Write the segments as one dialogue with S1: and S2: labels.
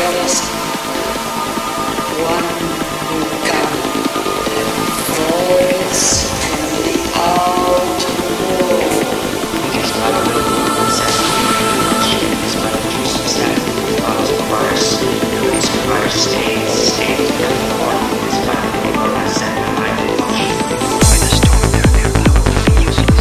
S1: artist, one who voice from the outer world.
S2: Because by the will of necessity, is but a true substance, cause requires its requires state, and the form is but a asset behind it. By the storm, their power will be useless.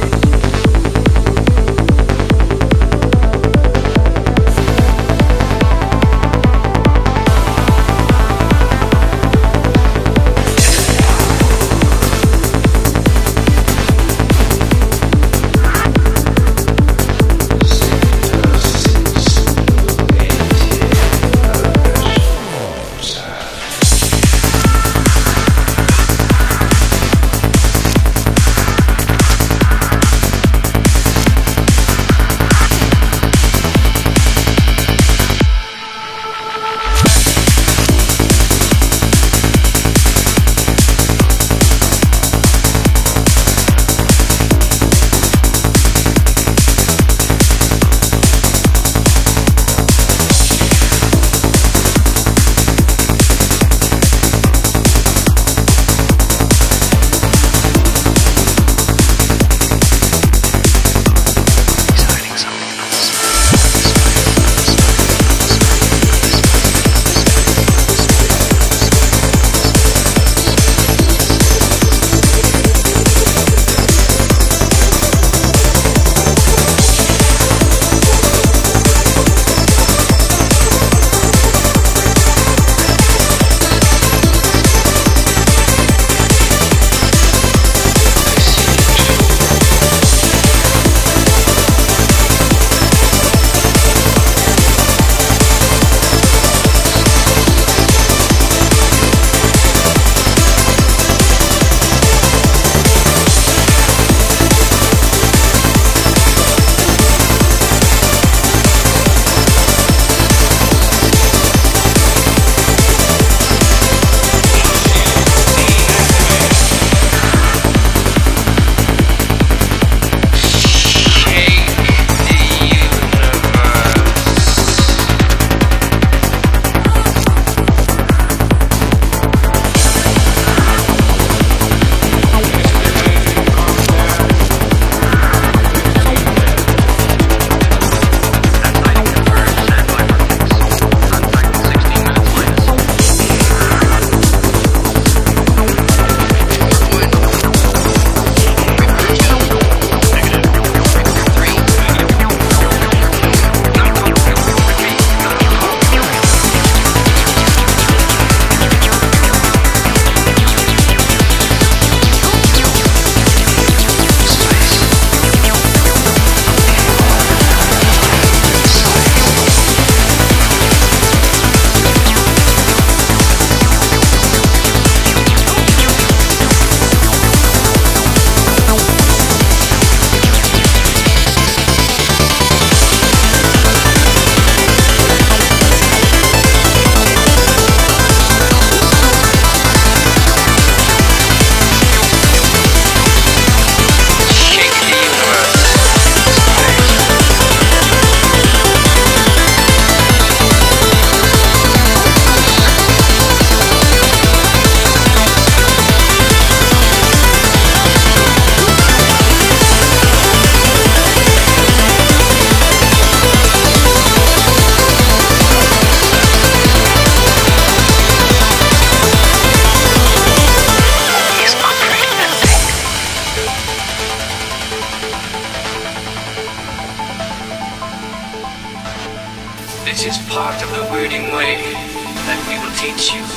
S3: This is part of the wording way that we will teach you.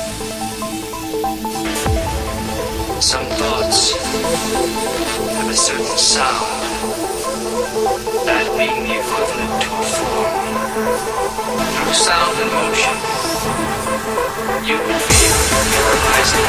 S3: Some thoughts have a certain sound, that being the equivalent to a form. Through sound and motion, you will be able to realize it.